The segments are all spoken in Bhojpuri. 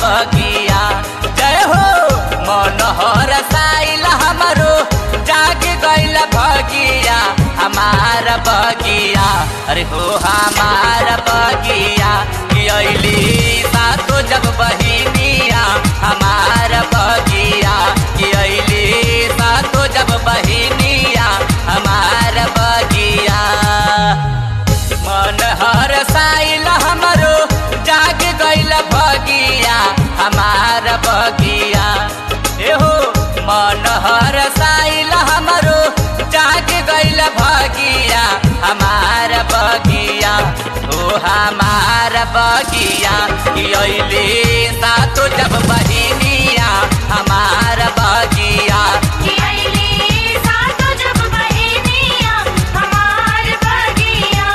बगिया। जय हो मनोहर साइल हमरो जाग गइल भगिया हमार बगिया। अरे हो हमार बगिया कि अइली सातो जब बहिनिया हमार बगिया कि अइली सातो जब बहिनिया हमार बगिया। मनोहर साइल हमरो जाग गइल भगिया हमार बगिया। एहो मनोहर साइल हमरो जाग गइल भगिया हमार बगिया। ओ हमार बगिया कि अइली सातो जब बहिनिया हमार बगिया। कि अइली सातो जब बहिनिया हमार बगिया।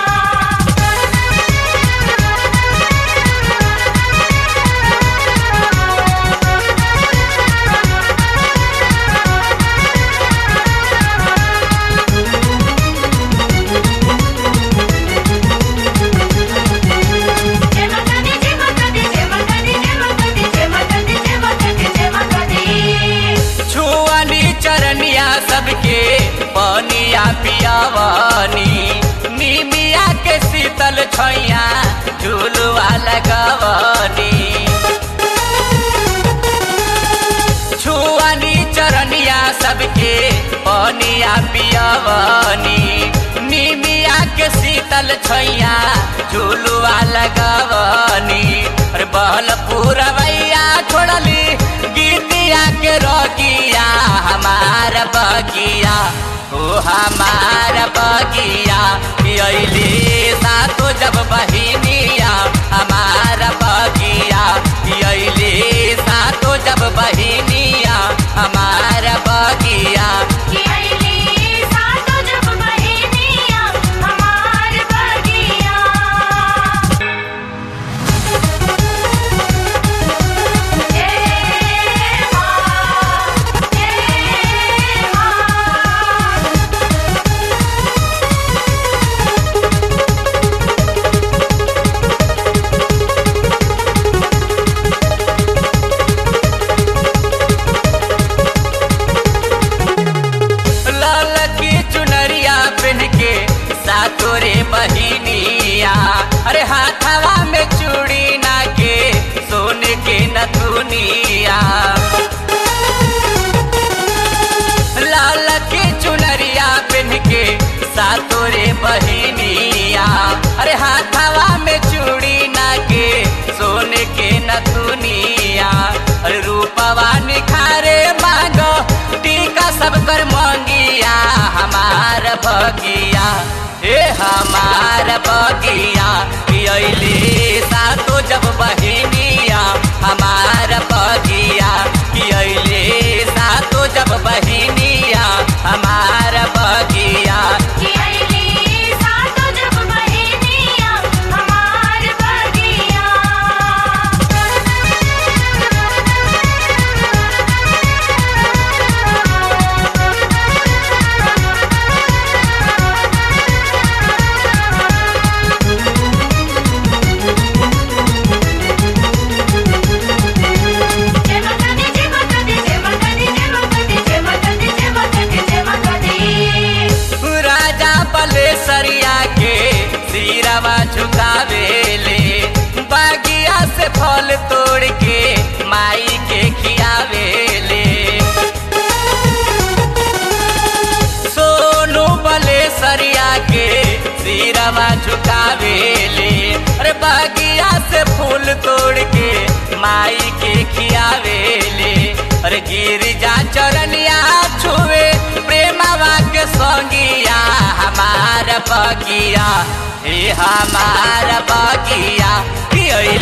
छुअनी चरनिया सबके पनिया पियावनी निमिया के शीतल छैया झुलुआ लगवनी। छुअनी चरनिया सबके पनिया पियावनी निमिया के शीतल छैया झुलुआ लगवनी। अरे बहल पूरवैया छोड़ली गीतिया के रोगिया हमार बगिया। ओ हमार बगिया कि अइली सातो जब बहिनिया हमार बगिया। कि अइली सातो जब बहिनिया हमार बगिया। कि अइली सातो जब बहिनिया हमार बगिया। जय मां जय मां। लाल की चुनरिया पहन के सातो रे बहिनिया। अरे हाथवा में चूड़ी ना के सोने के नथुनिया। लाल की चुनरिया पहन के सातो रे बहिनिया। अरे हाथवा में चूड़ी ना के सोने के नथुनिया। अरे रूपवा निखारे मांगो टीका सब कर मंगिया हमार बगिया। हे हमार बगिया कि अइली सातो जब बहिनिया हमार बगिया। कि अइली सातो जब बहिनिया हमार बगिया। कि अइली सातो जब बहिनिया हमार बगिया। राजा बलेसरिया के सिरवा झुकावेले बागिया से फल तोड़ के माई के खियावेले। सोनू बलेसरिया के सिरवा झुकावेले। अरे बागिया से फूल तोड़ के माई के खियावेले। अरे गिरिजा चरनिया छुए प्रेमवा के संगिया हमार बगिया। हे हमार बगिया कि